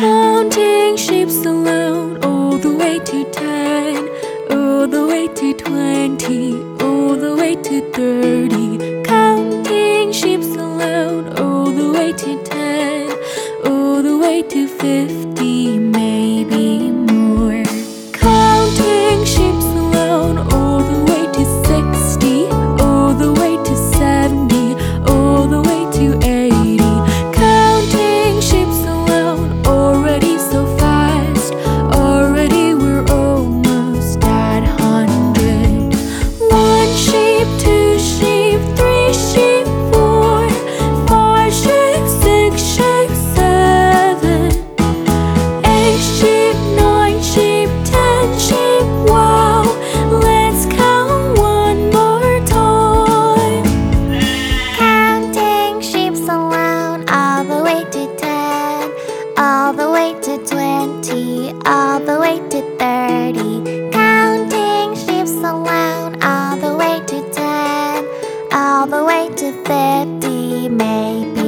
Counting sheep alone, all the way to 10, all the way to 20, all the way to 30. Counting sheep alone, all the way to 10, all the way to 50, maybe more. Counting sheep alone, all the way to 60, all the way to 70, all the way to 80. Counting sheep alone, already so fast, already we're almost at 100. One sheep, two sheep, three sheep, four, five sheep, six sheep, seven, eight sheep, nine sheep, 10 sheep. Wow, let's count one more time. Counting sheep alone, all the way to 10, all the way to 20, all the way to 30. Counting sheep alone, all the way to 10, all the way to 50, maybe